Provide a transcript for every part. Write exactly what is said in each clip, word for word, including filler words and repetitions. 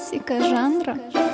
классика жанра.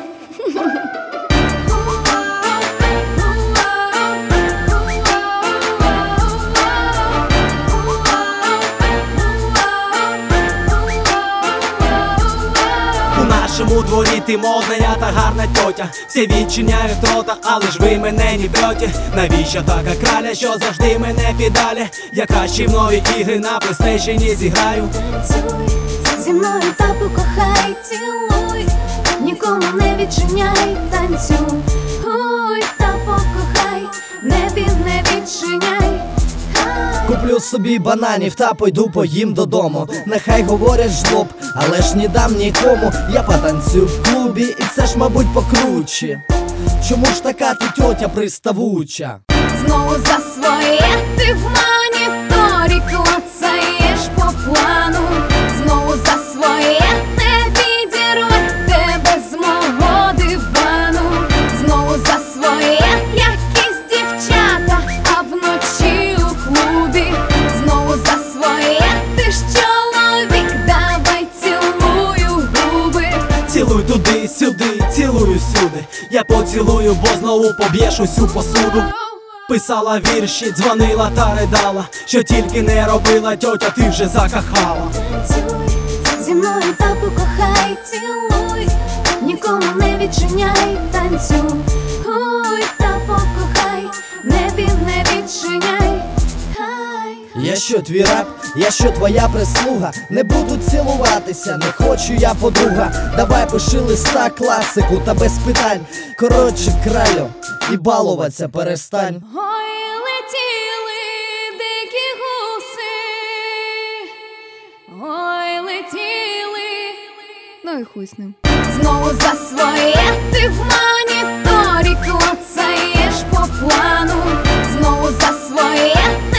У нашому дворі ти модна та гарна тьотя. Всі відчиняють рота, але ж ви мене не б'єте. Навіщо така краля, що завжди мене піддалі? Я краще в нові ігри на плейстейшені зіграю. Танцюй зі мною та покохай, цілуй, нікому не відчиняй, танцюй та покохай, небі не відчиняй. Куплю собі бананів та пойду поїм додому. Нехай говорять жлоб, але ж не дам нікому. Я потанцюю в клубі і це ж мабуть покруче. Чому ж така ти тьотя приставуча? Знову за своє ти в моніторі клацаєш по плану. Знову за своє не відірве тебе з мого дивану. Знову за своє якісь дівчата, а вночі у клубі. Знову за своє ти ж чоловік, давай цілую губи. Цілуй туди, сюди, цілую сюди. Я поцілую, бо знову поб'єш усю посуду. Писала вірші, дзвонила та ридала. Що тільки не робила тьотя, ти вже закохала. Танцюй зі мною та покохай, цілуй, нікому не відчиняй, танцюй та покохай, небі не відчиняй. Я що твій раб, я що твоя прислуга? Не буду цілуватися, не хочу я подруга. Давай пиши листа, класику та без питань. Коротше, кралю, і балуватися перестань. Ой, летіли дикі гуси, ой, летіли. Ну і хуй з ним. Знову за своє ти в моніторі клацаєш по плану. Знову за своє